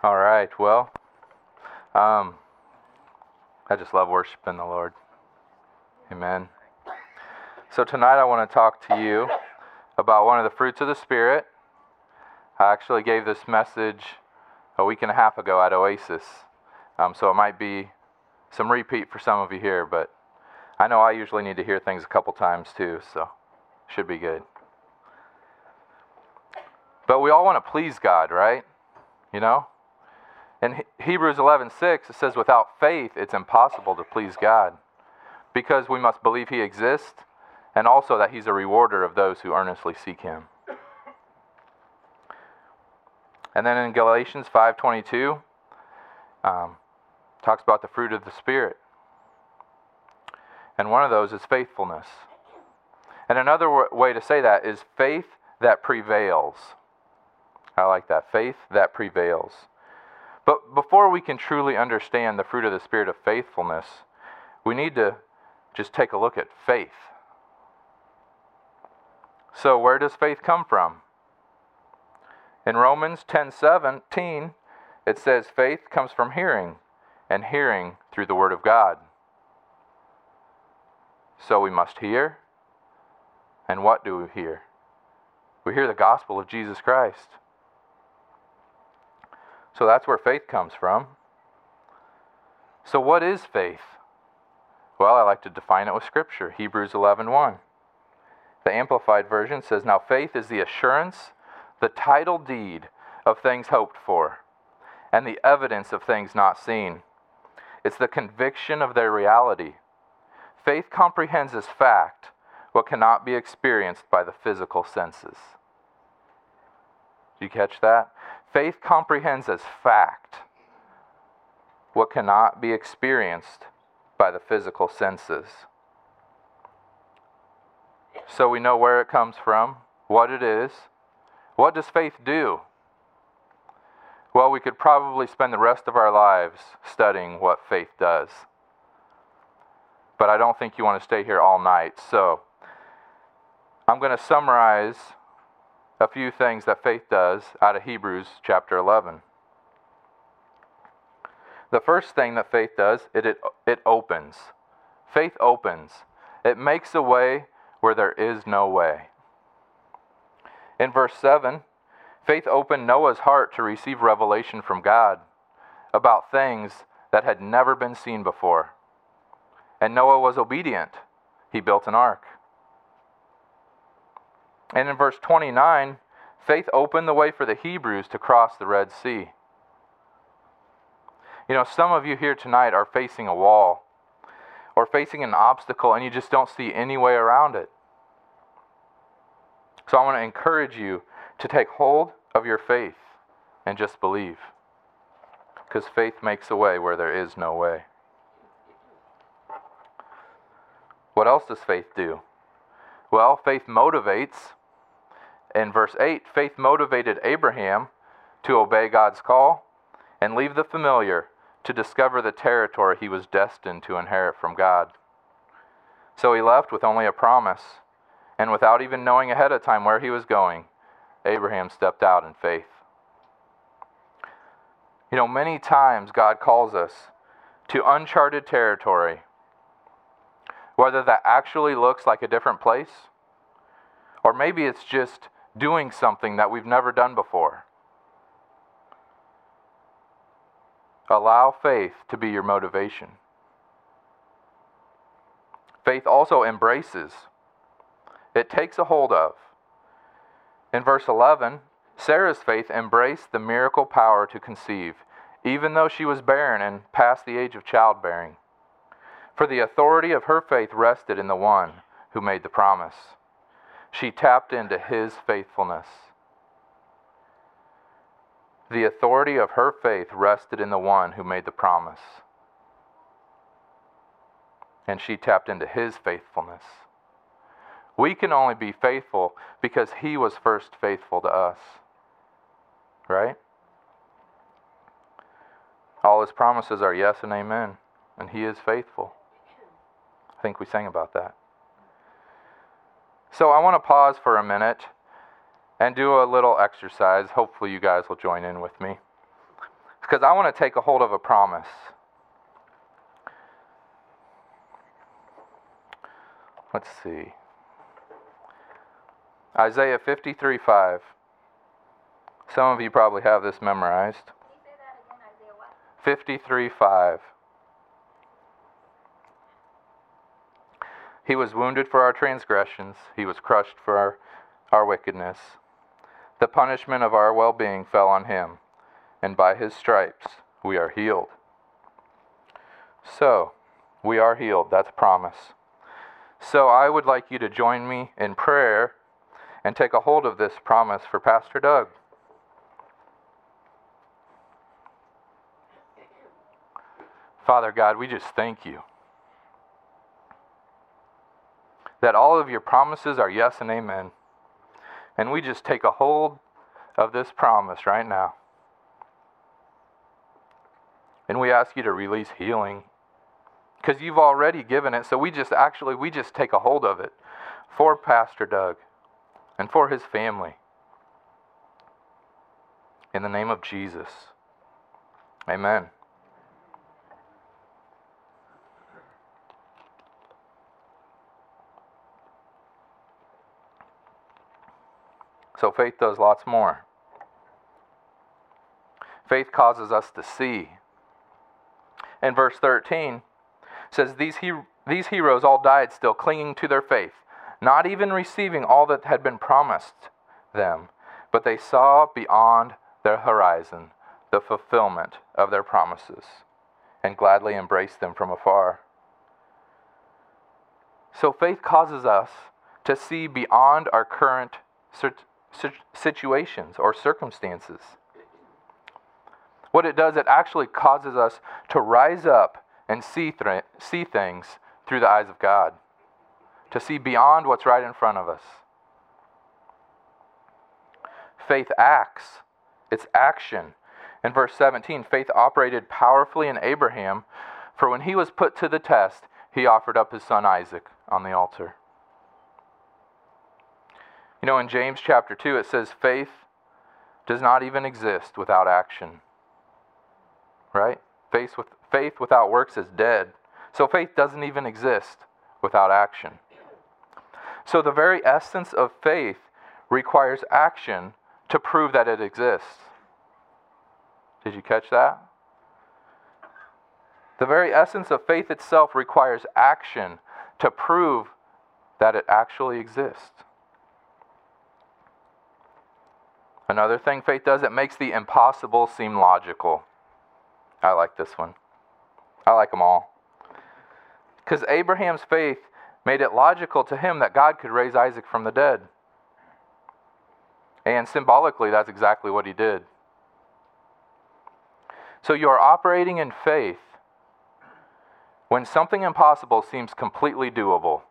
All right, well, I just love worshiping the Lord. Amen. So tonight I want to talk to you about one of the fruits of the Spirit. I actually gave this message a week and a half ago at Oasis, so it might be some repeat for some of you here, but I know I usually need to hear things a couple times too, so should be good. But we all want to please God, right? You know? In Hebrews 11:6, it says, without faith, it's impossible to please God, because we must believe He exists, and also that He's a rewarder of those who earnestly seek Him. And then in Galatians 5:22, talks about the fruit of the Spirit. And one of those is faithfulness. And another way to say that is faith that prevails. I like that. Faith that prevails. But before we can truly understand the fruit of the Spirit of faithfulness, we need to just take a look at faith. So where does faith come from? In Romans 10:17, it says faith comes from hearing, and hearing through the Word of God. So we must hear. And what do we hear? We hear the gospel of Jesus Christ. So that's where faith comes from. So what is faith? Well, I like to define it with Scripture. Hebrews 11:1. The Amplified Version says, now faith is the assurance, the title deed of things hoped for, and the evidence of things not seen. It's the conviction of their reality. Faith comprehends as fact what cannot be experienced by the physical senses. Did you catch that? Faith comprehends as fact what cannot be experienced by the physical senses. So we know where it comes from, what it is. What does faith do? Well, we could probably spend the rest of our lives studying what faith does. But I don't think you want to stay here all night. So I'm going to summarize a few things that faith does out of Hebrews chapter 11. The first thing that faith does, it opens. Faith opens. It makes a way where there is no way. In verse 7, faith opened Noah's heart to receive revelation from God about things that had never been seen before. And Noah was obedient. He built an ark. And in verse 29, faith opened the way for the Hebrews to cross the Red Sea. You know, some of you here tonight are facing a wall or facing an obstacle and you just don't see any way around it. So I want to encourage you to take hold of your faith and just believe. Because faith makes a way where there is no way. What else does faith do? Well, faith motivates. In verse 8, faith motivated Abraham to obey God's call and leave the familiar to discover the territory he was destined to inherit from God. So he left with only a promise, and without even knowing ahead of time where he was going, Abraham stepped out in faith. You know, many times God calls us to uncharted territory, whether that actually looks like a different place, or maybe it's just doing something that we've never done before. Allow faith to be your motivation. Faith also embraces. It takes a hold of. In verse 11, Sarah's faith embraced the miracle power to conceive, even though she was barren and past the age of childbearing. For the authority of her faith rested in the one who made the promise. She tapped into His faithfulness. The authority of her faith rested in the one who made the promise. And she tapped into His faithfulness. We can only be faithful because He was first faithful to us. Right? All His promises are yes and amen. And He is faithful. I think we sang about that. So I want to pause for a minute and do a little exercise. Hopefully you guys will join in with me. because I want to take a hold of a promise. Let's see. Isaiah 53:5. Some of you probably have this memorized. Can you say that again, Isaiah what? 53:5. He was wounded for our transgressions. He was crushed for our wickedness. The punishment of our well-being fell on him, and by his stripes we are healed. So, we are healed. That's a promise. So I would like you to join me in prayer and take a hold of this promise for Pastor Doug. Father God, we just thank you that all of your promises are yes and amen. And we just take a hold of this promise right now. And we ask you to release healing, because you've already given it. So we just take a hold of it for Pastor Doug and for his family. In the name of Jesus. Amen. So faith does lots more. Faith causes us to see. In verse 13, says, These heroes all died still clinging to their faith, not even receiving all that had been promised them, but they saw beyond their horizon the fulfillment of their promises, and gladly embraced them from afar. So faith causes us to see beyond our current situations or circumstances. What it does, it actually causes us to rise up and see things through the eyes of God, to see beyond what's right in front of us. Faith acts. It's action. In verse 17, faith operated powerfully in Abraham, for when he was put to the test, he offered up his son Isaac on the altar. You know, in James chapter 2, it says faith does not even exist without action. Right? Faith without works is dead. So faith doesn't even exist without action. So the very essence of faith requires action to prove that it exists. Did you catch that? The very essence of faith itself requires action to prove that it actually exists. Another thing faith does, it makes the impossible seem logical. I like this one. I like them all. Because Abraham's faith made it logical to him that God could raise Isaac from the dead. And symbolically, that's exactly what he did. So you are operating in faith when something impossible seems completely doable.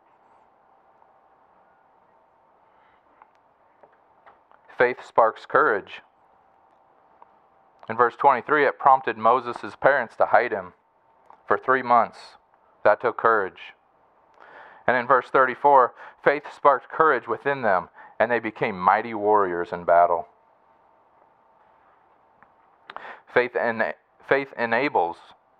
Faith sparks courage. In verse 23, it prompted Moses' parents to hide him for 3 months. That took courage. And in verse 34, faith sparked courage within them, and they became mighty warriors in battle. Faith enabled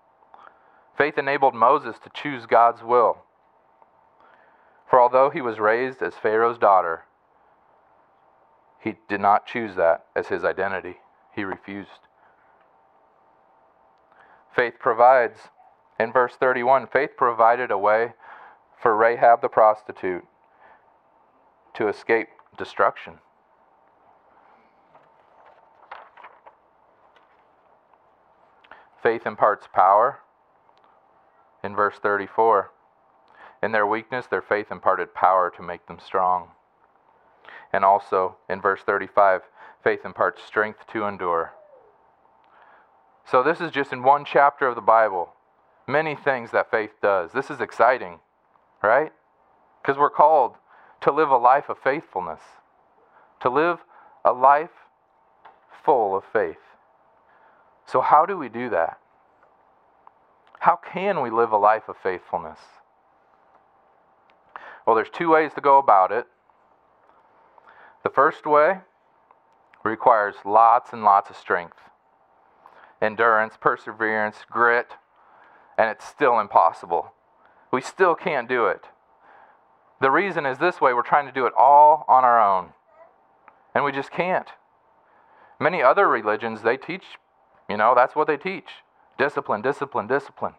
Moses to choose God's will. For although he was raised as Pharaoh's daughter, he did not choose that as his identity. He refused. Faith provides. In verse 31, faith provided a way for Rahab the prostitute to escape destruction. Faith imparts power. In verse 34, in their weakness, their faith imparted power to make them strong. And also, in verse 35, faith imparts strength to endure. So this is just in one chapter of the Bible. Many things that faith does. This is exciting, right? Because we're called to live a life of faithfulness. To live a life full of faith. So how do we do that? How can we live a life of faithfulness? Well, there's 2 ways to go about it. The first way requires lots and lots of strength. endurance, perseverance, grit, and it's still impossible. We still can't do it. The reason is this way: we're trying to do it all on our own, and we just can't. Many other religions, they teach, that's what they teach. Discipline, discipline, discipline.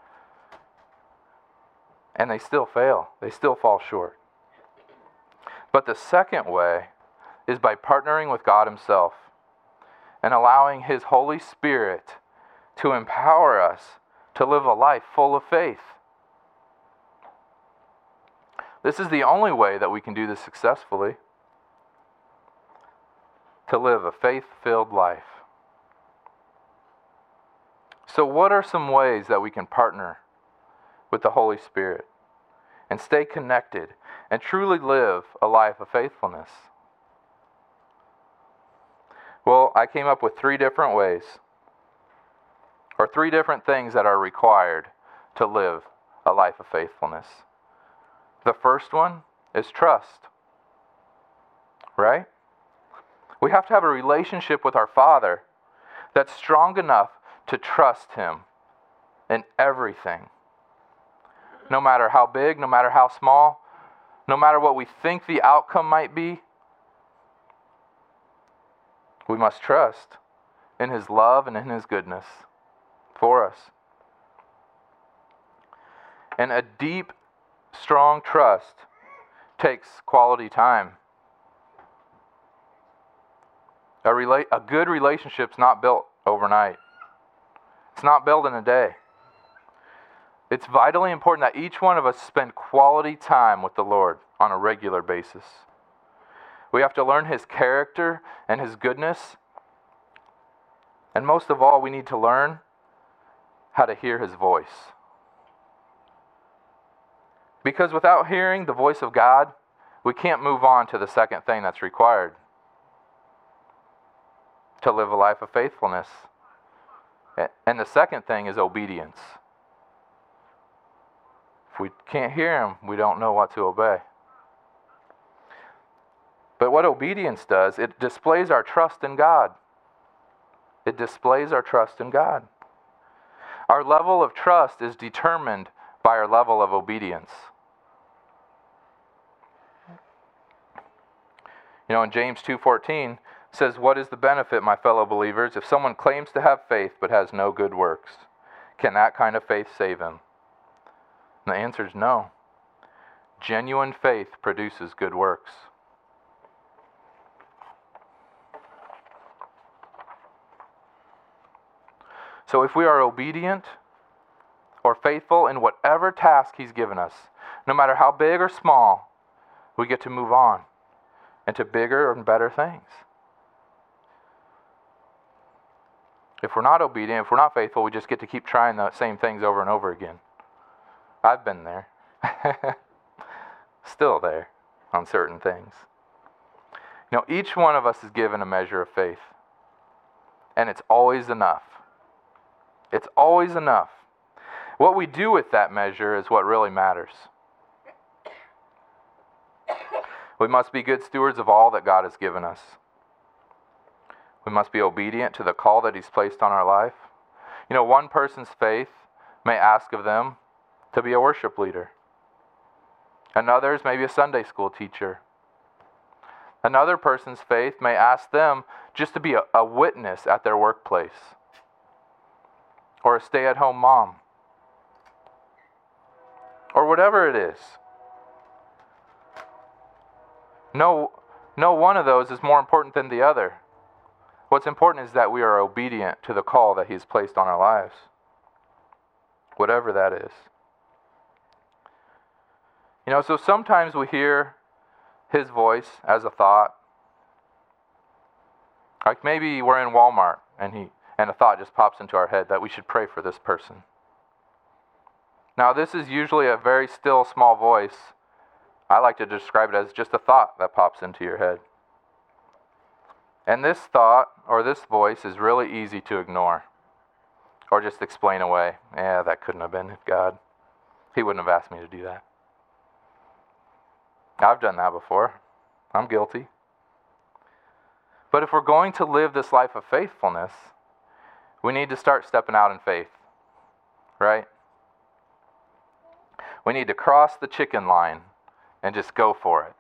And they still fail. They still fall short. But the second way is by partnering with God Himself and allowing His Holy Spirit to empower us to live a life full of faith. This is the only way that we can do this successfully, to live a faith-filled life. So what are some ways that we can partner with the Holy Spirit and stay connected and truly live a life of faithfulness? Well, I came up with 3 different ways, or 3 different things that are required to live a life of faithfulness. The first one is trust, right? We have to have a relationship with our Father that's strong enough to trust Him in everything. No matter how big, no matter how small, no matter what we think the outcome might be, we must trust in His love and in His goodness for us. And a deep, strong trust takes quality time. A good relationship's not built overnight. It's not built in a day. It's vitally important that each one of us spend quality time with the Lord on a regular basis. We have to learn His character and His goodness. And most of all, we need to learn how to hear His voice. Because without hearing the voice of God, we can't move on to the second thing that's required to live a life of faithfulness. And the second thing is obedience. If we can't hear Him, we don't know what to obey. But what obedience does, it displays our trust in God. It displays our trust in God. Our level of trust is determined by our level of obedience. In James 2:14 says, "What is the benefit, my fellow believers, if someone claims to have faith but has no good works? Can that kind of faith save him?" And the answer is no. Genuine faith produces good works. So if we are obedient or faithful in whatever task He's given us, no matter how big or small, we get to move on into bigger and better things. If we're not obedient, if we're not faithful, we just get to keep trying the same things over and over again. I've been there. Still there on certain things. Each one of us is given a measure of faith. And it's always enough. It's always enough. What we do with that measure is what really matters. We must be good stewards of all that God has given us. We must be obedient to the call that He's placed on our life. One person's faith may ask of them to be a worship leader. Another's maybe a Sunday school teacher. Another person's faith may ask them just to be a witness at their workplace, or a stay-at-home mom, or whatever it is. No one of those is more important than the other. What's important is that we are obedient to the call that He's placed on our lives, whatever that is. So sometimes we hear His voice as a thought. Like maybe we're in Walmart and a thought just pops into our head that we should pray for this person. Now this is usually a very still, small voice. I like to describe it as just a thought that pops into your head. And this thought or this voice is really easy to ignore or just explain away. Yeah, that couldn't have been God. He wouldn't have asked me to do that. I've done that before. I'm guilty. But if we're going to live this life of faithfulness, we need to start stepping out in faith, right? We need to cross the chicken line and just go for it.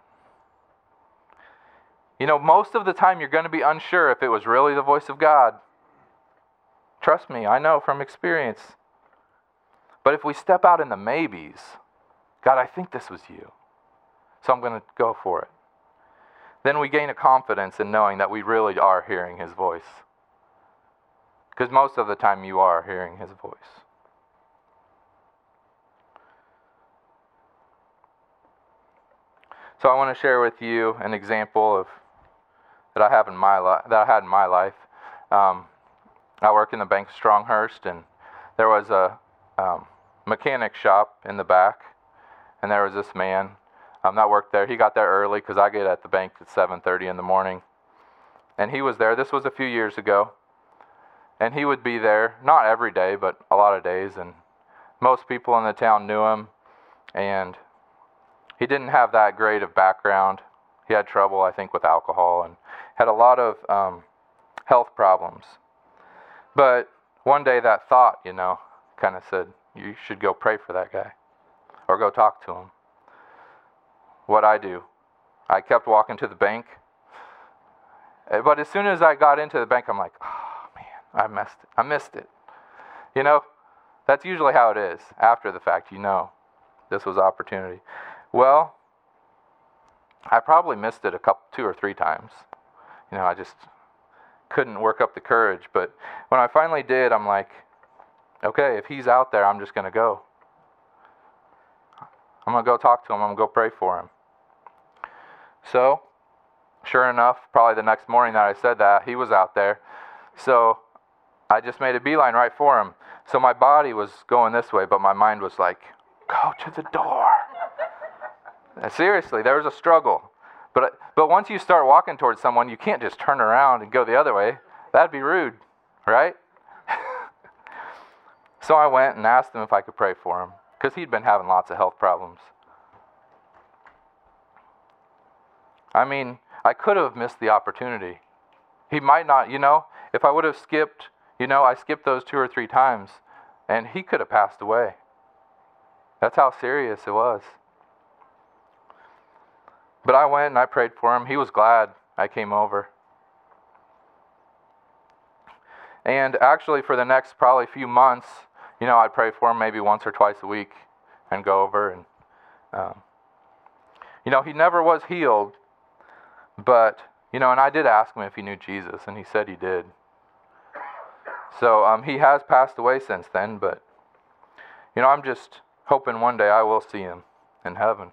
You know, most of the time you're going to be unsure if it was really the voice of God. Trust me, I know from experience. But if we step out in the maybes, God, I think this was you, so I'm going to go for it. Then we gain a confidence in knowing that we really are hearing His voice. Because most of the time you are hearing His voice. So I want to share with you an example of that I had in my life. I work in the Bank of Stronghurst, and there was a mechanic shop in the back, and there was this man that worked there. He got there early because I get at the bank at 7:30 in the morning, and he was there. This was a few years ago, and he would be there not every day, but a lot of days, and most people in the town knew him, and he didn't have that great of background. He had trouble, I think, with alcohol and had a lot of health problems. But one day that thought, kind of said, you should go pray for that guy or go talk to him. What I do, I kept walking to the bank. But as soon as I got into the bank, I'm like, oh man, I missed it. That's usually how it is. After the fact, this was opportunity. Well, I probably missed it 2 or 3 times. I just couldn't work up the courage. But when I finally did, I'm like, okay, if he's out there, I'm just going to go. I'm going to go talk to him. I'm going to go pray for him. So, sure enough, probably the next morning that I said that, he was out there. So, I just made a beeline right for him. So my body was going this way, but my mind was like, go to the door. Seriously, there was a struggle. But once you start walking towards someone, you can't just turn around and go the other way. That'd be rude, right? So I went and asked him if I could pray for him, because he'd been having lots of health problems. I mean, I could have missed the opportunity. He might not, if I would have skipped, I skipped those 2 or 3 times, and he could have passed away. That's how serious it was. But I went and I prayed for him. He was glad I came over. And actually for the next probably few months, I'd pray for him maybe once or twice a week and go over. And, he never was healed. But, and I did ask him if he knew Jesus, and he said he did. So he has passed away since then, but, I'm just hoping one day I will see him in heaven.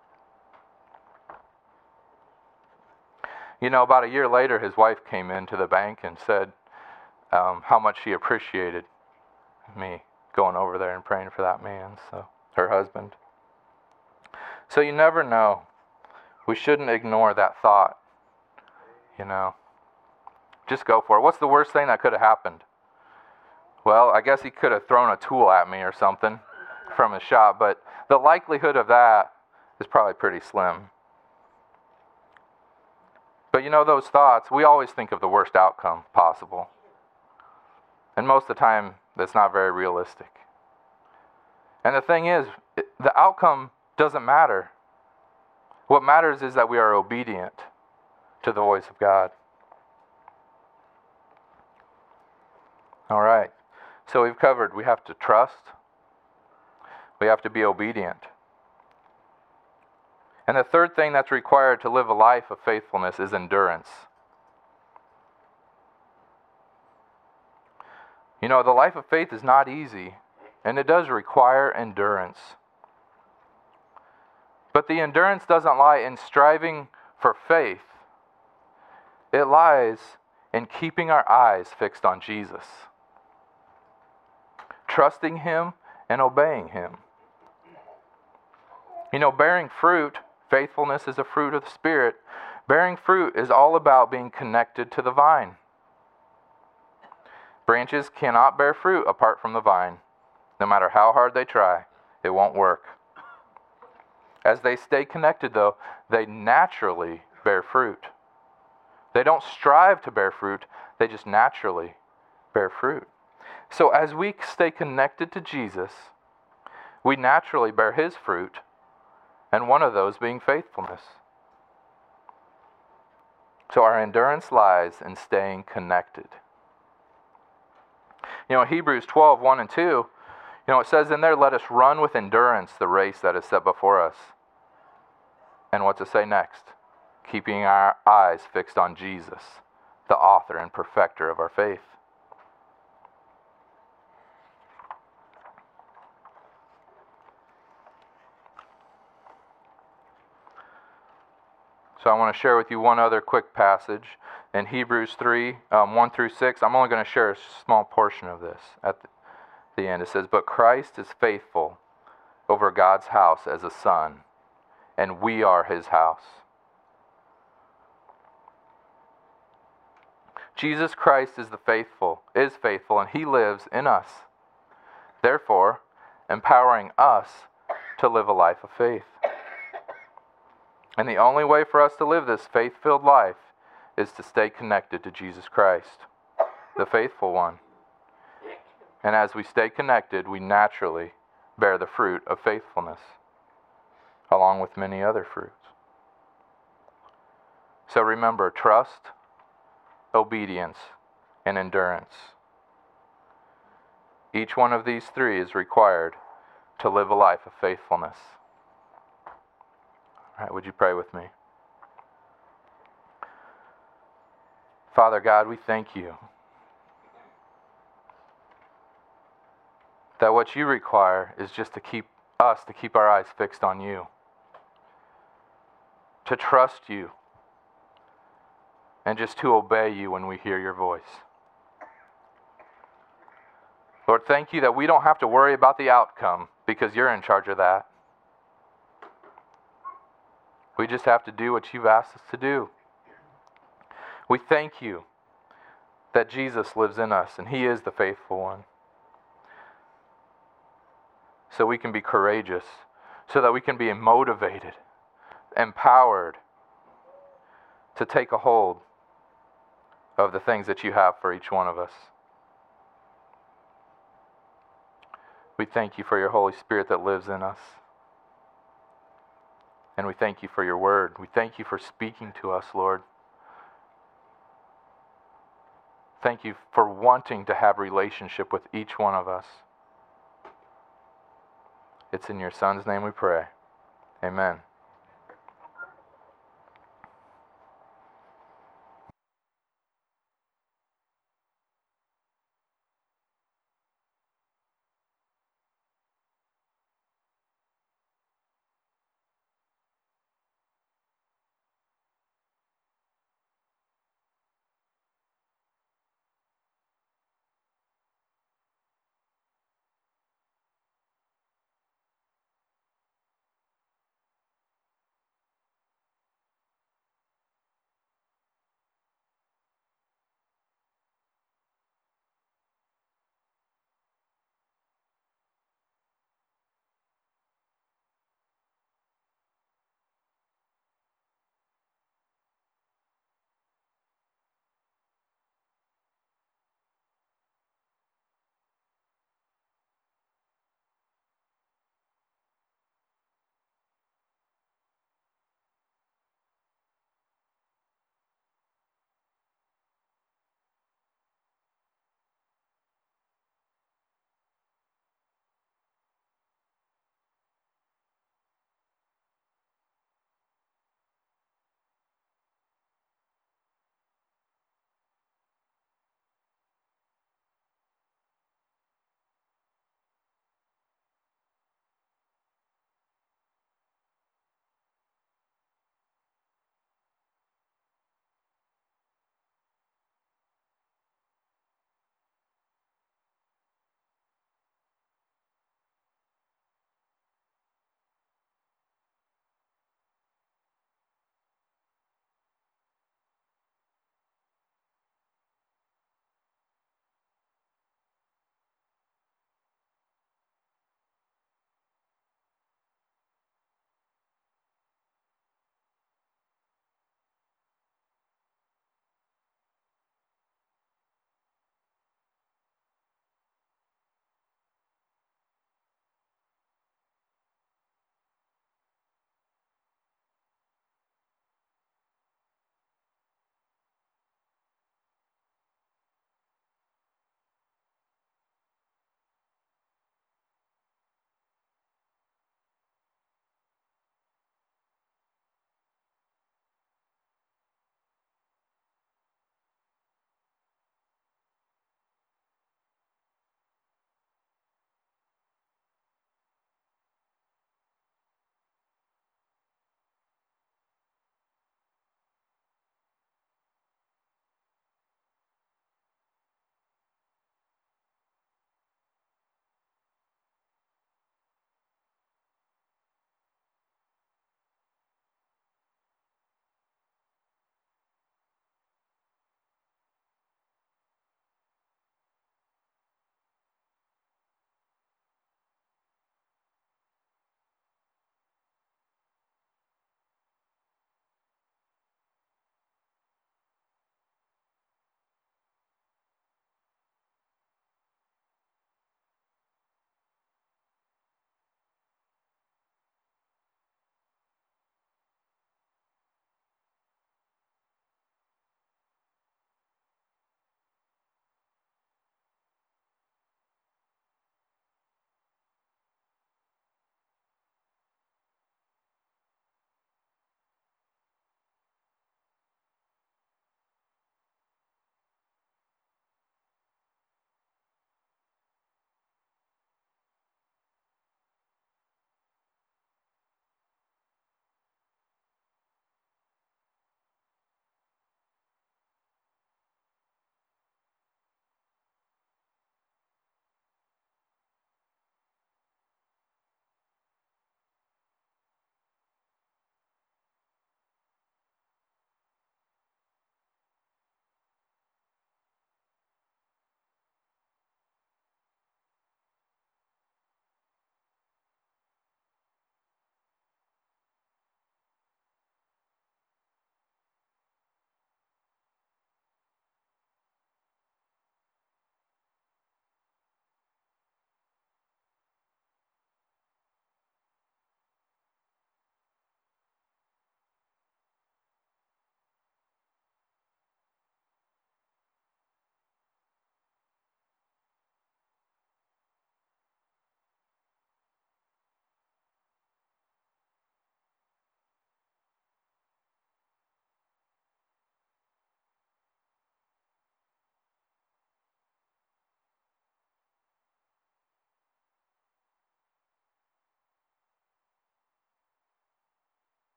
About a year later, his wife came into the bank and said how much she appreciated me going over there and praying for that man, so her husband. So you never know. We shouldn't ignore that thought, Just go for it. What's the worst thing that could have happened? Well, I guess he could have thrown a tool at me or something from his shop, but the likelihood of that is probably pretty slim. But those thoughts, we always think of the worst outcome possible. And most of the time, that's not very realistic. And the thing is, the outcome doesn't matter. What matters is that we are obedient to the voice of God. All right. So we've covered, we have to trust. We have to be obedient. And the third thing that's required to live a life of faithfulness is endurance. The life of faith is not easy, and it does require endurance. But the endurance doesn't lie in striving for faith. It lies in keeping our eyes fixed on Jesus, trusting Him and obeying Him. Bearing fruit, faithfulness is a fruit of the Spirit. Bearing fruit is all about being connected to the vine. Branches cannot bear fruit apart from the vine. No matter how hard they try, it won't work. As they stay connected, though, they naturally bear fruit. They don't strive to bear fruit, they just naturally bear fruit. So as we stay connected to Jesus, we naturally bear His fruit, and one of those being faithfulness. So our endurance lies in staying connected. Hebrews 12, 1 and 2, it says in there, let us run with endurance the race that is set before us. And what's it say next? Keeping our eyes fixed on Jesus, the author and perfecter of our faith. So I want to share with you one other quick passage in Hebrews 3, 1 through 6. I'm only going to share a small portion of this at the end. It says, but Christ is faithful over God's house as a son, and we are His house. Jesus Christ is faithful, and He lives in us, therefore empowering us to live a life of faith. And the only way for us to live this faith-filled life is to stay connected to Jesus Christ, the faithful one. And as we stay connected, we naturally bear the fruit of faithfulness, along with many other fruits. So remember, trust, obedience, and endurance. Each one of these three is required to live a life of faithfulness. All right, would you pray with me? Father God, we thank you that what you require is just to keep our eyes fixed on you, to trust you, and just to obey you when we hear your voice. Lord, thank you that we don't have to worry about the outcome because you're in charge of that. We just have to do what you've asked us to do. We thank you that Jesus lives in us and He is the faithful one. So we can be courageous, so that we can be motivated, empowered to take a hold of the things that you have for each one of us. We thank you for your Holy Spirit that lives in us. And we thank you for your word. We thank you for speaking to us, Lord. Thank you for wanting to have relationship with each one of us. It's in your Son's name we pray. Amen.